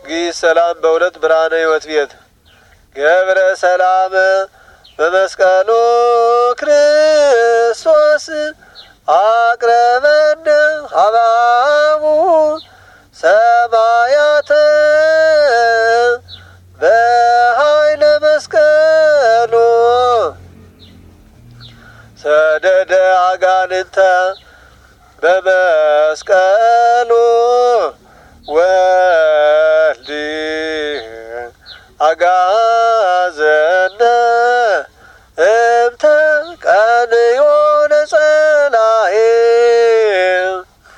ሰላም በሁለት ብርሃነ ሕይወት ቤት ገብረ ሰላም በመስቀሉ ክርስቶስ አቅረበነ ሀባቡ ሰማያተ በኃይለ መስቀሉ ሰደደ አጋንንተ በመስቀሉ ወልድ አጋዘ